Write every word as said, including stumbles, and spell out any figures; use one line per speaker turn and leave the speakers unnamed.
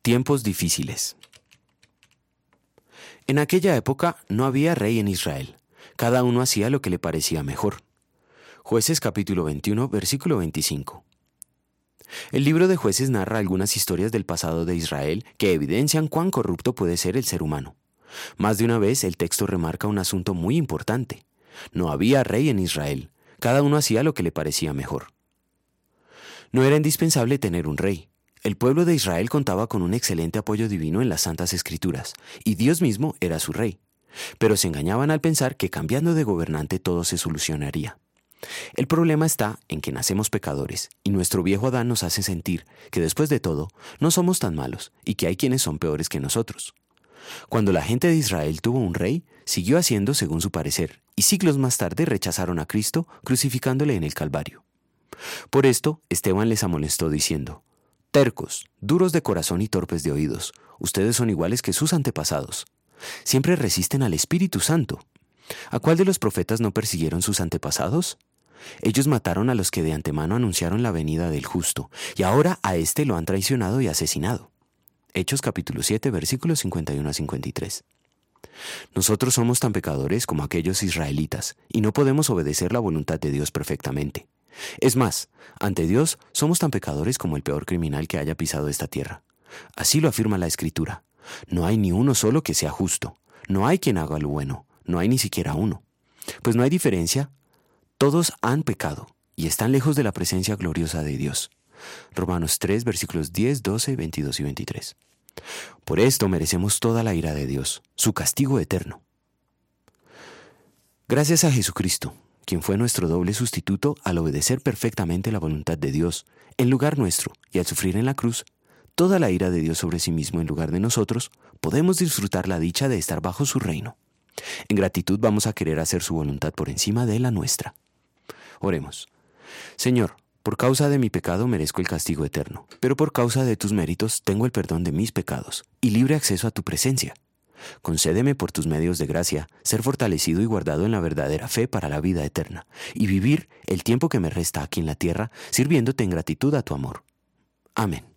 Tiempos difíciles. En aquella época no había rey en Israel. Cada uno hacía lo que le parecía mejor. Jueces capítulo veintiuno, versículo veinticinco. El libro de Jueces narra algunas historias del pasado de Israel que evidencian cuán corrupto puede ser el ser humano. Más de una vez el texto remarca un asunto muy importante. No había rey en Israel. Cada uno hacía lo que le parecía mejor. No era indispensable tener un rey. El pueblo de Israel contaba con un excelente apoyo divino en las Santas Escrituras, y Dios mismo era su rey. Pero se engañaban al pensar que cambiando de gobernante todo se solucionaría. El problema está en que nacemos pecadores, y nuestro viejo Adán nos hace sentir que después de todo no somos tan malos y que hay quienes son peores que nosotros. Cuando la gente de Israel tuvo un rey, siguió haciendo según su parecer, y siglos más tarde rechazaron a Cristo crucificándole en el Calvario. Por esto, Esteban les amonestó diciendo: tercos, duros de corazón y torpes de oídos, ustedes son iguales que sus antepasados. Siempre resisten al Espíritu Santo. ¿A cuál de los profetas no persiguieron sus antepasados? Ellos mataron a los que de antemano anunciaron la venida del justo, y ahora a éste lo han traicionado y asesinado. Hechos capítulo siete, versículos cincuenta y uno a cincuenta y tres. Nosotros somos tan pecadores como aquellos israelitas, y no podemos obedecer la voluntad de Dios perfectamente. Es más, ante Dios somos tan pecadores como el peor criminal que haya pisado esta tierra. Así lo afirma la Escritura. No hay ni uno solo que sea justo. No hay quien haga lo bueno. No hay ni siquiera uno. Pues no hay diferencia. Todos han pecado y están lejos de la presencia gloriosa de Dios. Romanos tres, versículos diez, doce, veintidós y veintitrés. Por esto merecemos toda la ira de Dios, su castigo eterno. Gracias a Jesucristo, quien fue nuestro doble sustituto al obedecer perfectamente la voluntad de Dios en lugar nuestro y al sufrir en la cruz toda la ira de Dios sobre sí mismo en lugar de nosotros, podemos disfrutar la dicha de estar bajo su reino. En gratitud vamos a querer hacer su voluntad por encima de la nuestra. Oremos. Señor, por causa de mi pecado merezco el castigo eterno, pero por causa de tus méritos tengo el perdón de mis pecados y libre acceso a tu presencia. Concédeme por tus medios de gracia ser fortalecido y guardado en la verdadera fe para la vida eterna, y vivir el tiempo que me resta aquí en la tierra sirviéndote en gratitud a tu amor. Amén.